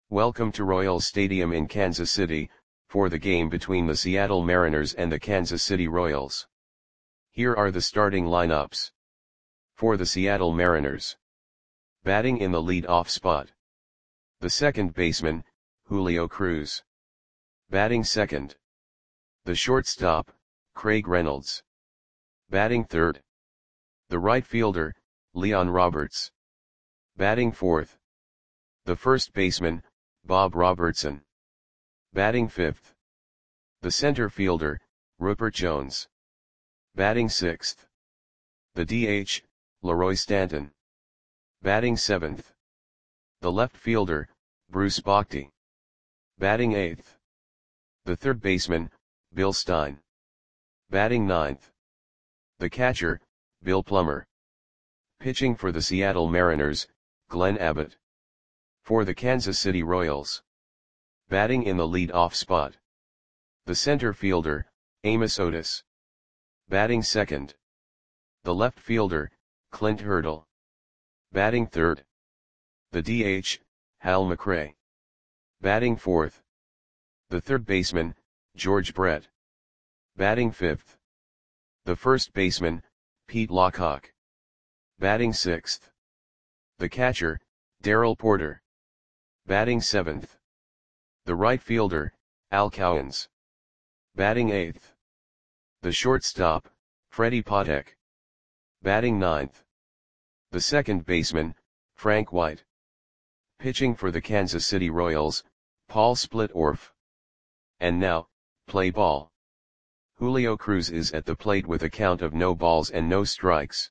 Welcome to Royals Stadium in Kansas City, for the game between the Seattle Mariners and the Kansas City Royals. Here are the starting lineups. For the Seattle Mariners. Batting in the lead-off spot. The second baseman, Julio Cruz. Batting second. The shortstop, Craig Reynolds. Batting third. The right fielder, Leon Roberts. Batting fourth. The first baseman, Bob Robertson. Batting fifth. The center fielder, Rupert Jones. Batting sixth. The DH, Leroy Stanton. Batting seventh. The left fielder, Bruce Bochy. Batting eighth. The third baseman, Bill Stein. Batting ninth. The catcher, Bill Plummer. Pitching for the Seattle Mariners, Glenn Abbott. For the Kansas City Royals. Batting in the lead-off spot. The center fielder, Amos Otis. Batting second. The left fielder, Clint Hurdle. Batting third. The DH, Hal McRae. Batting fourth. The third baseman, George Brett. Batting fifth. The first baseman, Pete Lockhart. Batting sixth. The catcher, Darrell Porter. Batting seventh. The right fielder, Al Cowens. Batting eighth. The shortstop, Freddie Patek. Batting ninth. The second baseman, Frank White. Pitching for the Kansas City Royals, Paul Splitorf. And now, play ball. Julio Cruz is at the plate with a count of no balls and no strikes.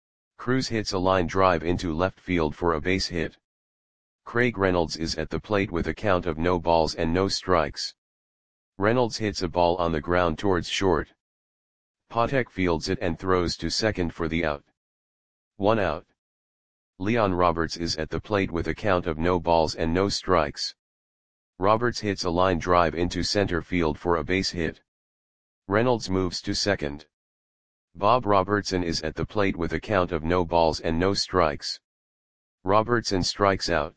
Cruz hits a line drive into left field for a base hit. Craig Reynolds is at the plate with a count of no balls and no strikes. Reynolds hits a ball on the ground towards short. Patek fields it and throws to second for the out. 1 out. Leon Roberts is at the plate with a count of no balls and no strikes. Roberts hits a line drive into center field for a base hit. Reynolds moves to second. Bob Robertson is at the plate with a count of no balls and no strikes. Robertson strikes out.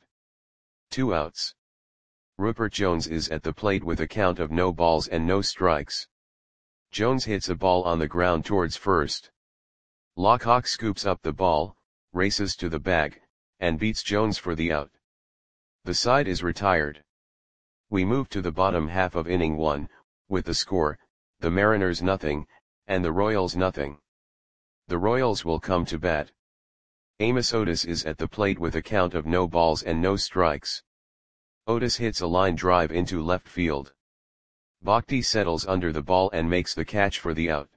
2 outs. Rupert Jones is at the plate with a count of no balls and no strikes. Jones hits a ball on the ground towards first. Lockhart scoops up the ball, races to the bag, and beats Jones for the out. The side is retired. We move to the bottom half of inning 1, with the score, the Mariners nothing, and the Royals nothing. The Royals will come to bat. Amos Otis is at the plate with a count of no balls and no strikes. Otis hits a line drive into left field. Bochy settles under the ball and makes the catch for the out.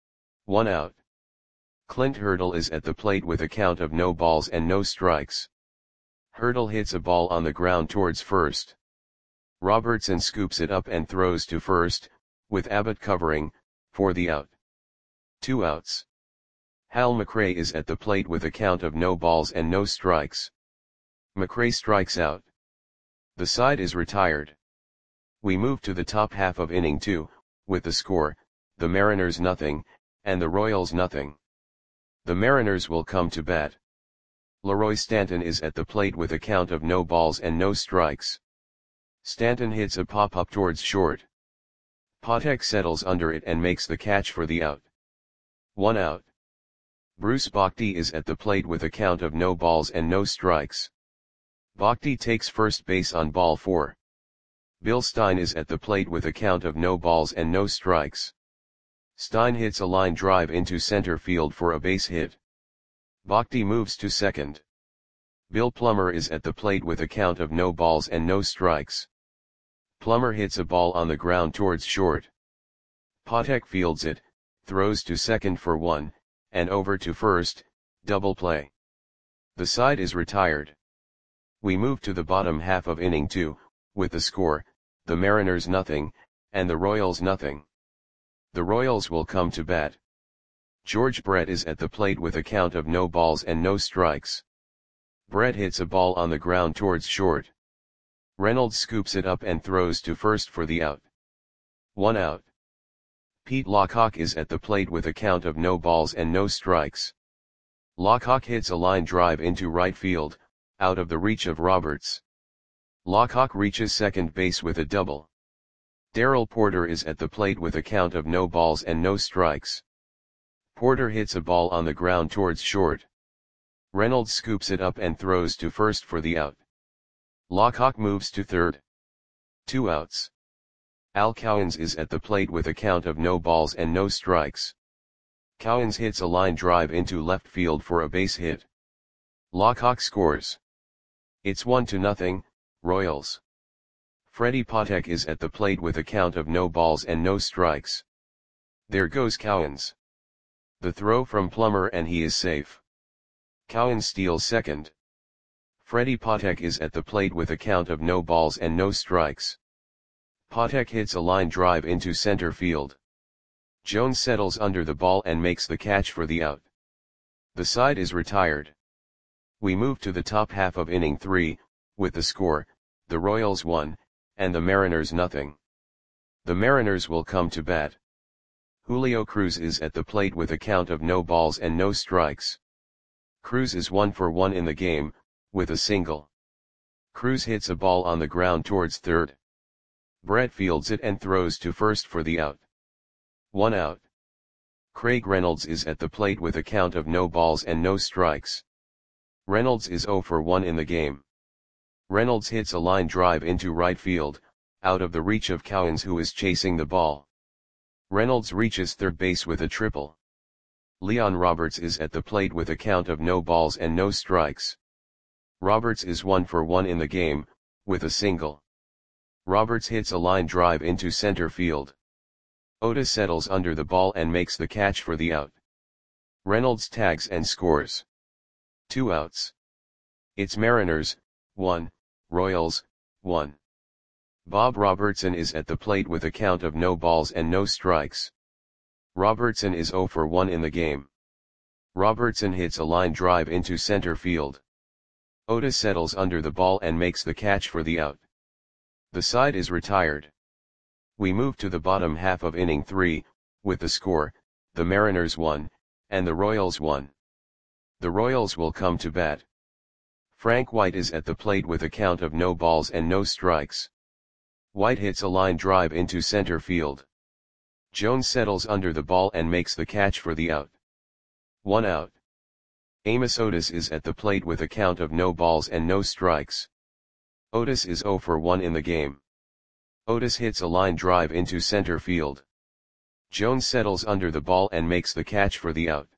1 out. Clint Hurdle is at the plate with a count of no balls and no strikes. Hurdle hits a ball on the ground towards first. Robertson scoops it up and throws to first, with Abbott covering, for the out. 2 outs. Hal McRae is at the plate with a count of no balls and no strikes. McRae strikes out. The side is retired. We move to the top half of inning 2, with the score, the Mariners nothing, and the Royals nothing. The Mariners will come to bat. Leroy Stanton is at the plate with a count of no balls and no strikes. Stanton hits a pop-up towards short. Patek settles under it and makes the catch for the out. 1 out. Bruce Bochy is at the plate with a count of no balls and no strikes. Bochy takes first base on ball 4. Bill Stein is at the plate with a count of no balls and no strikes. Stein hits a line drive into center field for a base hit. Bochy moves to second. Bill Plummer is at the plate with a count of no balls and no strikes. Plummer hits a ball on the ground towards short. Patek fields it, throws to second for 1, and over to first, double play. The side is retired. We move to the bottom half of inning 2, with the score, the Mariners nothing, and the Royals nothing. The Royals will come to bat. George Brett is at the plate with a count of no balls and no strikes. Brett hits a ball on the ground towards short. Reynolds scoops it up and throws to first for the out. 1 out. Pete Lockhart is at the plate with a count of no balls and no strikes. Lockhart hits a line drive into right field, out of the reach of Roberts. Lockhawk reaches second base with a double. Darrell Porter is at the plate with a count of no balls and no strikes. Porter hits a ball on the ground towards short. Reynolds scoops it up and throws to first for the out. Lockhawk moves to third. 2 outs. Al Cowens is at the plate with a count of no balls and no strikes. Cowens hits a line drive into left field for a base hit. Lockhawk scores. It's 1-0, Royals. Freddie Patek is at the plate with a count of no balls and no strikes. There goes Cowens. The throw from Plummer and he is safe. Cowens steals second. Freddie Patek is at the plate with a count of no balls and no strikes. Patek hits a line drive into center field. Jones settles under the ball and makes the catch for the out. The side is retired. We move to the top half of inning 3, with the score, the Royals 1, and the Mariners 0. The Mariners will come to bat. Julio Cruz is at the plate with a count of no balls and no strikes. Cruz is 1 for 1 in the game, with a single. Cruz hits a ball on the ground towards third. Brett fields it and throws to first for the out. 1 out. Craig Reynolds is at the plate with a count of no balls and no strikes. Reynolds is 0 for 1 in the game. Reynolds hits a line drive into right field, out of the reach of Cowens who is chasing the ball. Reynolds reaches third base with a triple. Leon Roberts is at the plate with a count of no balls and no strikes. Roberts is 1 for 1 in the game, with a single. Roberts hits a line drive into center field. Otis settles under the ball and makes the catch for the out. Reynolds tags and scores. 2 outs. It's Mariners, 1, Royals, 1. Bob Robertson is at the plate with a count of no balls and no strikes. Robertson is 0 for 1 in the game. Robertson hits a line drive into center field. Otis settles under the ball and makes the catch for the out. The side is retired. We move to the bottom half of inning 3, with the score, the Mariners 1, and the Royals 1. The Royals will come to bat. Frank White is at the plate with a count of no balls and no strikes. White hits a line drive into center field. Jones settles under the ball and makes the catch for the out. 1 out. Amos Otis is at the plate with a count of no balls and no strikes. Otis is 0 for 1 in the game. Otis hits a line drive into center field. Jones settles under the ball and makes the catch for the out.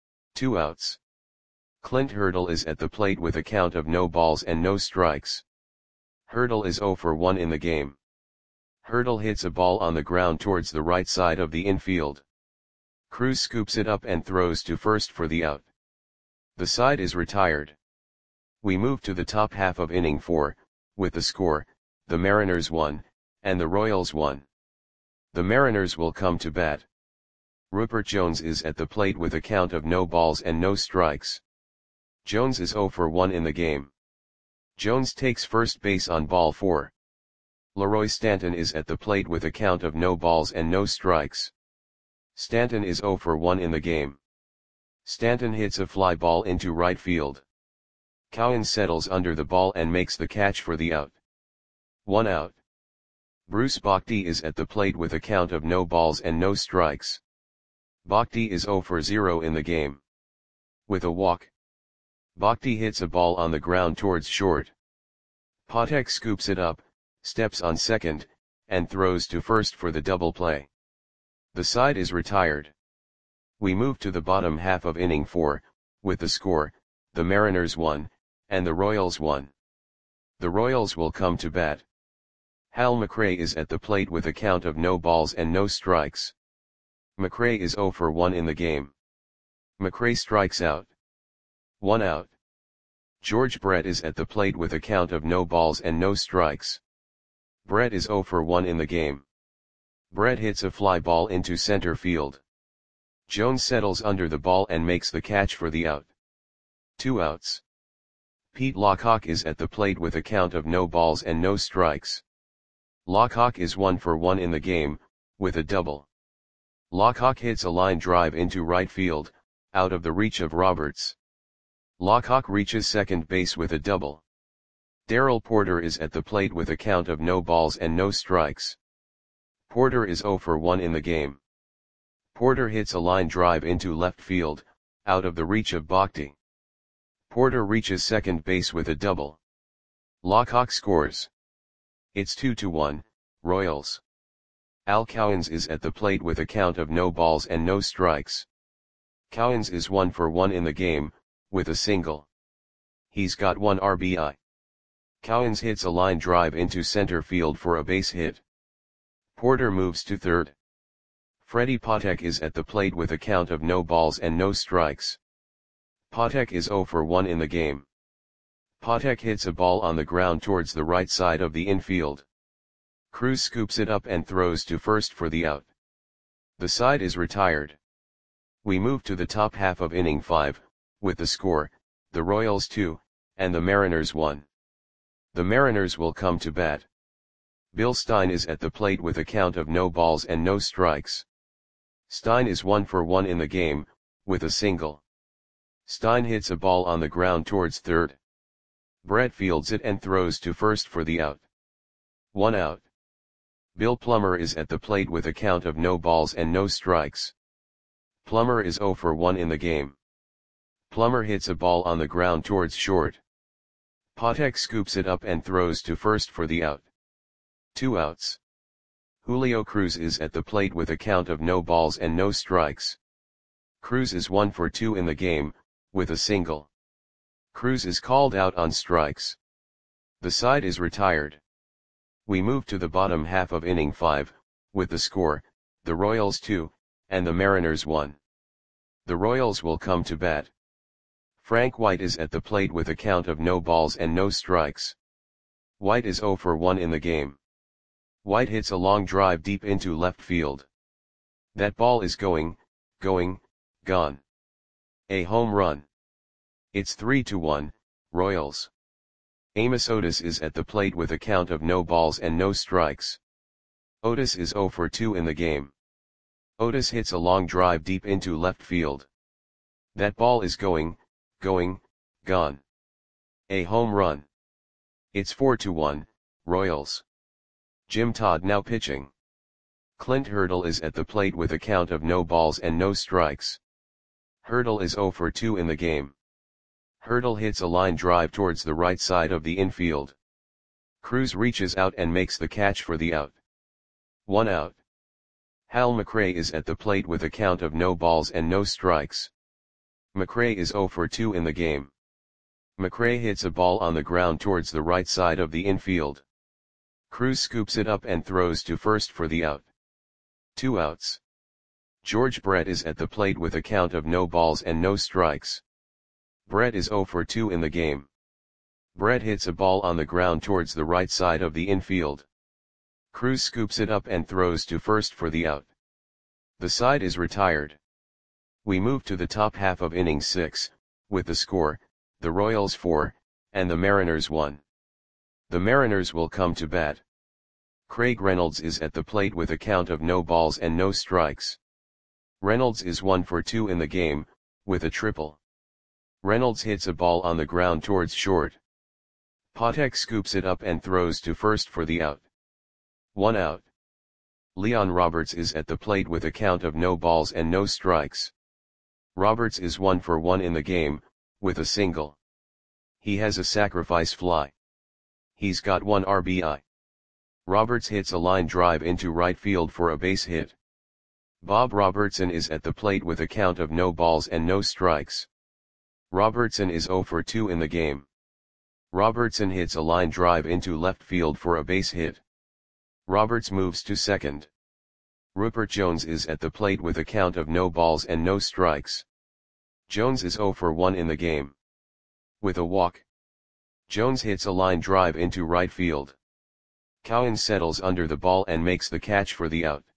2 outs. Clint Hurdle is at the plate with a count of no balls and no strikes. Hurdle is 0 for 1 in the game. Hurdle hits a ball on the ground towards the right side of the infield. Cruz scoops it up and throws to first for the out. The side is retired. We move to the top half of inning 4, with the score, the Mariners 1, and the Royals 1. The Mariners will come to bat. Rupert Jones is at the plate with a count of no balls and no strikes. Jones is 0 for 1 in the game. Jones takes first base on ball 4. Leroy Stanton is at the plate with a count of no balls and no strikes. Stanton is 0 for 1 in the game. Stanton hits a fly ball into right field. Cowens settles under the ball and makes the catch for the out. 1 out. Bruce Bochy is at the plate with a count of no balls and no strikes. Bochy is 0 for 0 in the game. With a walk. Bochy hits a ball on the ground towards short. Patek scoops it up, steps on second, and throws to first for the double play. The side is retired. We move to the bottom half of inning 4, with the score, the Mariners 1, and the Royals 1. The Royals will come to bat. Hal McRae is at the plate with a count of no balls and no strikes. McRae is 0 for 1 in the game. McRae strikes out. 1 out. George Brett is at the plate with a count of no balls and no strikes. Brett is 0 for 1 in the game. Brett hits a fly ball into center field. Jones settles under the ball and makes the catch for the out. 2 outs. Pete Lockhawk is at the plate with a count of no balls and no strikes. Lockhawk is 1 for 1 in the game, with a double. Lockhawk hits a line drive into right field, out of the reach of Roberts. Lockhawk reaches second base with a double. Darrell Porter is at the plate with a count of no balls and no strikes. Porter is 0 for 1 in the game. Porter hits a line drive into left field, out of the reach of Bhakti. Porter reaches second base with a double. Lockhawk scores. It's 2-1, Royals. Al Cowens is at the plate with a count of no balls and no strikes. Cowens is 1 for 1 in the game, with a single. He's got 1 RBI. Cowens hits a line drive into center field for a base hit. Porter moves to third. Freddie Patek is at the plate with a count of no balls and no strikes. Patek is 0 for 1 in the game. Patek hits a ball on the ground towards the right side of the infield. Cruz scoops it up and throws to first for the out. The side is retired. We move to the top half of inning 5, with the score, the Royals 2, and the Mariners 1. The Mariners will come to bat. Bill Stein is at the plate with a count of no balls and no strikes. Stein is 1 for 1 in the game, with a single. Stein hits a ball on the ground towards third. Brett fields it and throws to first for the out. 1 out. Bill Plummer is at the plate with a count of no balls and no strikes. Plummer is 0 for 1 in the game. Plummer hits a ball on the ground towards short. Patek scoops it up and throws to first for the out. 2 outs. Julio Cruz is at the plate with a count of no balls and no strikes. Cruz is 1 for 2 in the game, with a single. Cruz is called out on strikes. The side is retired. We move to the bottom half of inning 5, with the score, the Royals 2, and the Mariners 1. The Royals will come to bat. Frank White is at the plate with a count of no balls and no strikes. White is 0 for 1 in the game. White hits a long drive deep into left field. That ball is going, gone. A home run. It's 3-1, Royals. Amos Otis is at the plate with a count of no balls and no strikes. Otis is 0 for 2 in the game. Otis hits a long drive deep into left field. That ball is going, gone. A home run. It's 4-1, Royals. Jim Todd now pitching. Clint Hurdle is at the plate with a count of no balls and no strikes. Hurdle is 0 for 2 in the game. Hurdle hits a line drive towards the right side of the infield. Cruz reaches out and makes the catch for the out. 1 out. Hal McRae is at the plate with a count of no balls and no strikes. McRae is 0 for 2 in the game. McRae hits a ball on the ground towards the right side of the infield. Cruz scoops it up and throws to first for the out. 2 outs. George Brett is at the plate with a count of no balls and no strikes. Brett is 0 for 2 in the game. Brett hits a ball on the ground towards the right side of the infield. Cruz scoops it up and throws to first for the out. The side is retired. We move to the top half of inning 6, with the score, the Royals 4, and the Mariners 1. The Mariners will come to bat. Craig Reynolds is at the plate with a count of no balls and no strikes. Reynolds is 1 for 2 in the game, with a triple. Reynolds hits a ball on the ground towards short. Patek scoops it up and throws to first for the out. 1 out. Leon Roberts is at the plate with a count of no balls and no strikes. Roberts is 1 for 1 in the game, with a single. He has a sacrifice fly. He's got 1 RBI. Roberts hits a line drive into right field for a base hit. Bob Robertson is at the plate with a count of no balls and no strikes. Robertson is 0 for 2 in the game. Robertson hits a line drive into left field for a base hit. Roberts moves to second. Rupert Jones is at the plate with a count of no balls and no strikes. Jones is 0 for 1 in the game. With a walk. Jones hits a line drive into right field. Cowens settles under the ball and makes the catch for the out.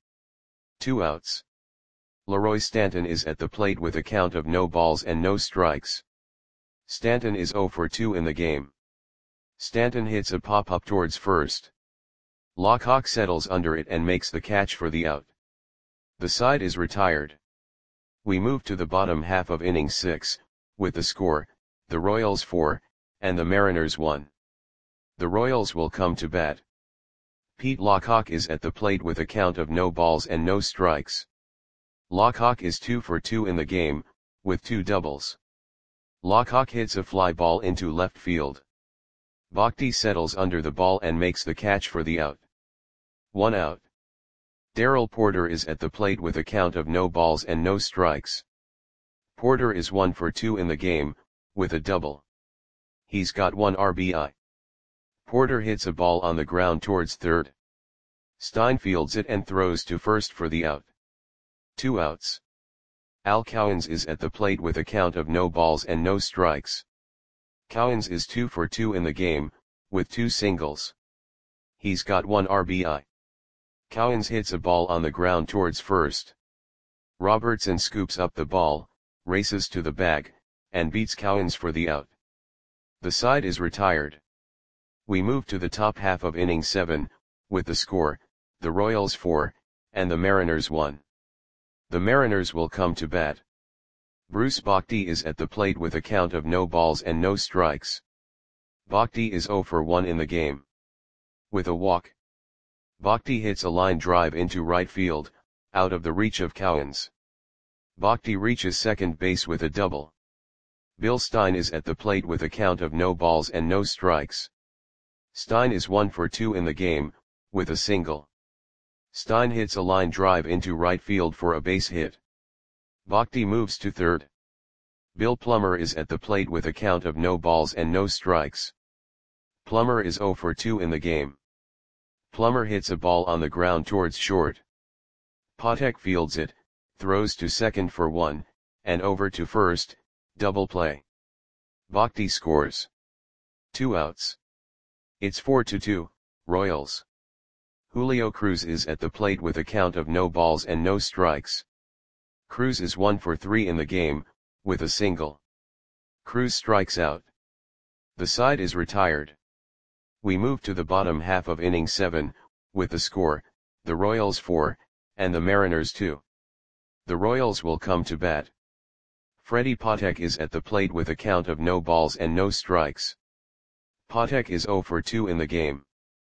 2 outs. Leroy Stanton is at the plate with a count of no balls and no strikes. Stanton is 0 for 2 in the game. Stanton hits a pop-up towards first. Lockhawk settles under it and makes the catch for the out. The side is retired. We move to the bottom half of inning 6, with the score, the Royals 4, and the Mariners 1. The Royals will come to bat. Pete Lockhawk is at the plate with a count of no balls and no strikes. Lockhawk is 2 for 2 in the game, with 2 doubles. Lockhawk hits a fly ball into left field. Bhakti settles under the ball and makes the catch for the out. 1 out. Darrell Porter is at the plate with a count of no balls and no strikes. Porter is 1 for 2 in the game, with a double. He's got 1 RBI. Porter hits a ball on the ground towards third. Stein fields it and throws to first for the out. 2 outs. Al Cowens is at the plate with a count of no balls and no strikes. Cowens is 2 for 2 in the game, with 2 singles. He's got 1 RBI. Cowens hits a ball on the ground towards first. Robertson scoops up the ball, races to the bag, and beats Cowens for the out. The side is retired. We move to the top half of inning 7, with the score, the Royals 4, and the Mariners 1. The Mariners will come to bat. Bruce Bhakti is at the plate with a count of no balls and no strikes. Bhakti is 0 for 1 in the game. With a walk, Bhakti hits a line drive into right field, out of the reach of Cowens. Bhakti reaches second base with a double. Bill Stein is at the plate with a count of no balls and no strikes. Stein is 1 for 2 in the game, with a single. Stein hits a line drive into right field for a base hit. Bhakti moves to third. Bill Plummer is at the plate with a count of no balls and no strikes. Plummer is 0 for 2 in the game. Plummer hits a ball on the ground towards short. Patek fields it, throws to second for 1, and over to first, double play. Bhakti scores. 2 outs. It's 4-2, Royals. Julio Cruz is at the plate with a count of no balls and no strikes. Cruz is 1 for 3 in the game, with a single. Cruz strikes out. The side is retired. We move to the bottom half of inning 7, with the score, the Royals 4, and the Mariners 2. The Royals will come to bat. Freddie Patek is at the plate with a count of no balls and no strikes. Patek is 0 for 2 in the game.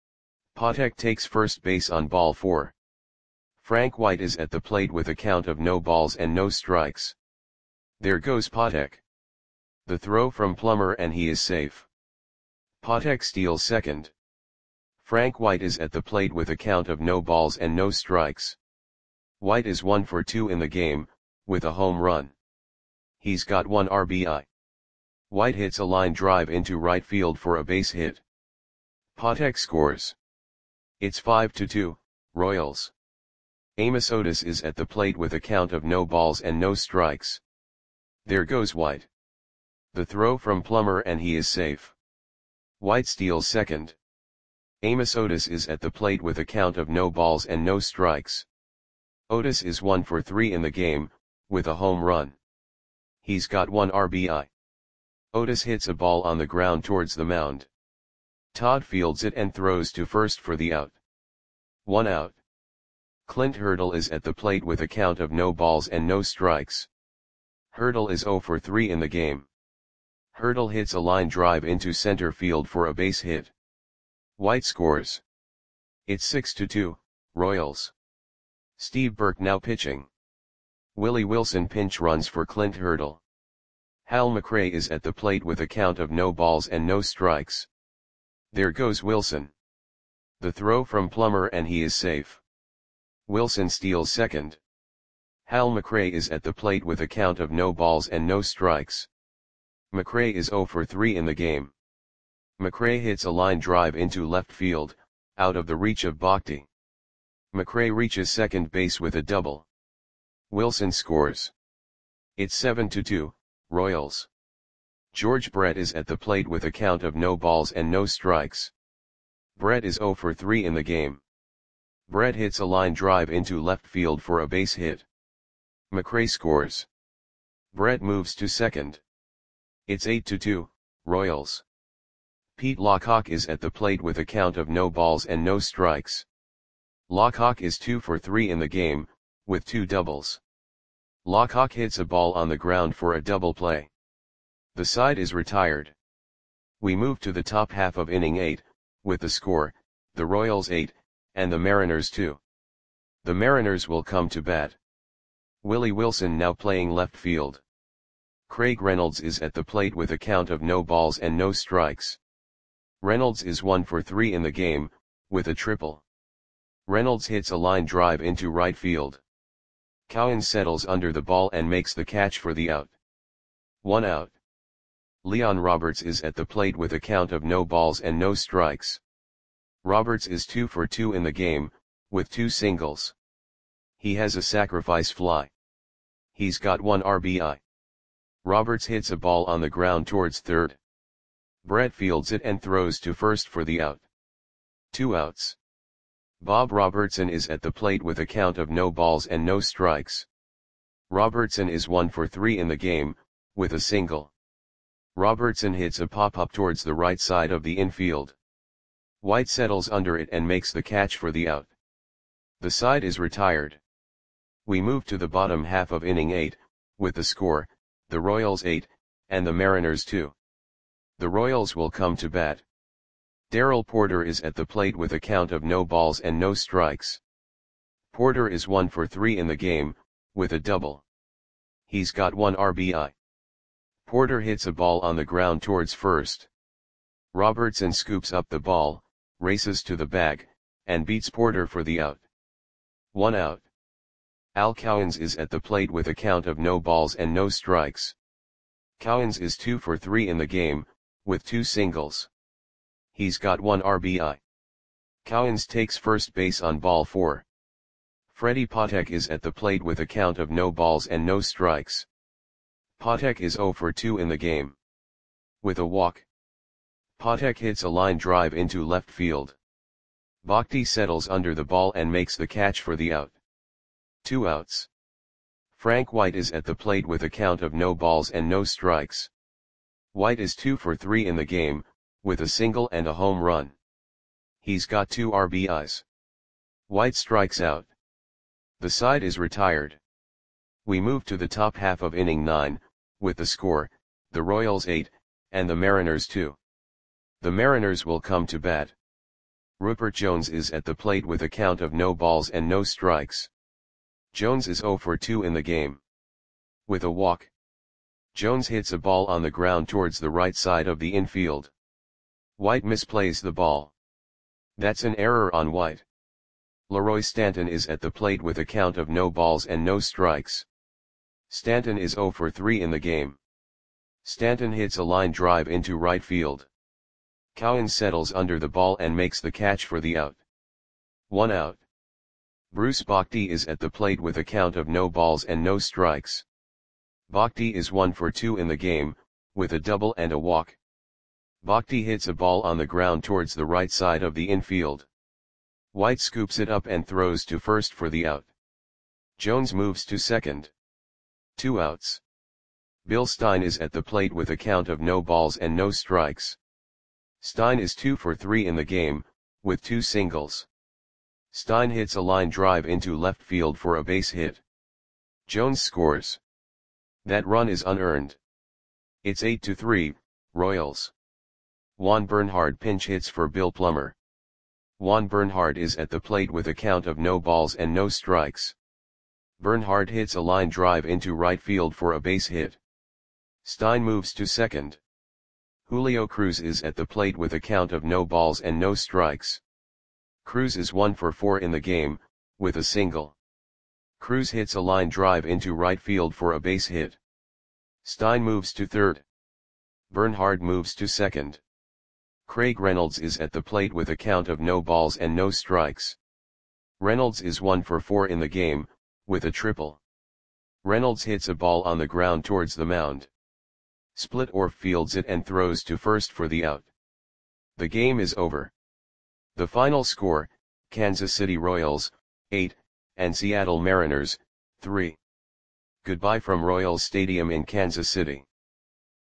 Patek takes first base on ball 4. Frank White is at the plate with a count of no balls and no strikes. There goes Patek. The throw from Plummer and he is safe. Patek steals second. Frank White is at the plate with a count of no balls and no strikes. White is 1 for 2 in the game, with a home run. He's got 1 RBI. White hits a line drive into right field for a base hit. Patek scores. It's 5-2, Royals. Amos Otis is at the plate with a count of no balls and no strikes. There goes White. The throw from Plummer and he is safe. White steals second. Amos Otis is at the plate with a count of no balls and no strikes. Otis is 1 for 3 in the game, with a home run. He's got 1 RBI. Otis hits a ball on the ground towards the mound. Todd fields it and throws to first for the out. 1 out. Clint Hurdle is at the plate with a count of no balls and no strikes. Hurdle is 0 for 3 in the game. Hurdle hits a line drive into center field for a base hit. White scores. It's 6-2, Royals. Steve Burke now pitching. Willie Wilson pinch runs for Clint Hurdle. Hal McRae is at the plate with a count of no balls and no strikes. There goes Wilson. The throw from Plummer and he is safe. Wilson steals second. Hal McRae is at the plate with a count of no balls and no strikes. McRae is 0 for 3 in the game. McRae hits a line drive into left field, out of the reach of Bhakti. McRae reaches second base with a double. Wilson scores. It's 7-2, Royals. George Brett is at the plate with a count of no balls and no strikes. Brett is 0 for 3 in the game. Brett hits a line drive into left field for a base hit. McRae scores. Brett moves to second. It's 8-2, Royals. Pete Lockhawk is at the plate with a count of no balls and no strikes. Lockhawk is 2 for 3 in the game, with 2 doubles. Lockhawk hits a ball on the ground for a double play. The side is retired. We move to the top half of inning 8, with the score, the Royals 8, and the Mariners 2. The Mariners will come to bat. Willie Wilson now playing left field. Craig Reynolds is at the plate with a count of no balls and no strikes. Reynolds is 1 for 3 in the game, with a triple. Reynolds hits a line drive into right field. Cowan settles under the ball and makes the catch for the out. 1 out. Leon Roberts is at the plate with a count of no balls and no strikes. Roberts is 2 for 2 in the game, with 2 singles. He has a sacrifice fly. He's got 1 RBI. Roberts hits a ball on the ground towards third. Brett fields it and throws to first for the out. 2 outs. Bob Robertson is at the plate with a count of no balls and no strikes. Robertson is 1 for 3 in the game, with a single. Robertson hits a pop-up towards the right side of the infield. White settles under it and makes the catch for the out. The side is retired. We move to the bottom half of inning 8, with the score, the Royals 8, and the Mariners 2. The Royals will come to bat. Darrell Porter is at the plate with a count of no balls and no strikes. Porter is 1 for 3 in the game, with a double. He's got 1 RBI. Porter hits a ball on the ground towards first. Robertson scoops up the ball, races to the bag, and beats Porter for the out. 1 out. Al Cowens is at the plate with a count of no balls and no strikes. Cowens is 2 for 3 in the game, with 2 singles. He's got 1 RBI. Cowens takes first base on ball 4. Freddie Patek is at the plate with a count of no balls and no strikes. Patek is 0 for 2 in the game. With a walk. Patek hits a line drive into left field. Bhakti settles under the ball and makes the catch for the out. 2 outs. Frank White is at the plate with a count of no balls and no strikes. White is 2 for 3 in the game, with a single and a home run. He's got 2 RBIs. White strikes out. The side is retired. We move to the top half of inning 9, with the score, the Royals 8, and the Mariners 2. The Mariners will come to bat. Rupert Jones is at the plate with a count of no balls and no strikes. Jones is 0 for 2 in the game. With a walk. Jones hits a ball on the ground towards the right side of the infield. White misplays the ball. That's an error on White. Leroy Stanton is at the plate with a count of no balls and no strikes. Stanton is 0 for 3 in the game. Stanton hits a line drive into right field. Cowan settles under the ball and makes the catch for the out. 1 out. Bruce Bhakti is at the plate with a count of no balls and no strikes. Bhakti is 1 for 2 in the game, with a double and a walk. Bhakti hits a ball on the ground towards the right side of the infield. White scoops it up and throws to first for the out. Jones moves to second. 2 outs. Bill Stein is at the plate with a count of no balls and no strikes. Stein is 2 for 3 in the game, with 2 singles. Stein hits a line drive into left field for a base hit. Jones scores. That run is unearned. It's 8-3, Royals. Juan Bernhard pinch hits for Bill Plummer. Juan Bernhard is at the plate with a count of no balls and no strikes. Bernhard hits a line drive into right field for a base hit. Stein moves to second. Julio Cruz is at the plate with a count of no balls and no strikes. Cruz is 1 for 4 in the game, with a single. Cruz hits a line drive into right field for a base hit. Stein moves to third. Bernhard moves to second. Craig Reynolds is at the plate with a count of no balls and no strikes. Reynolds is 1 for 4 in the game, with a triple. Reynolds hits a ball on the ground towards the mound. Splittorff fields it and throws to first for the out. The game is over. The final score, Kansas City Royals, 8, and Seattle Mariners, 3. Goodbye from Royals Stadium in Kansas City.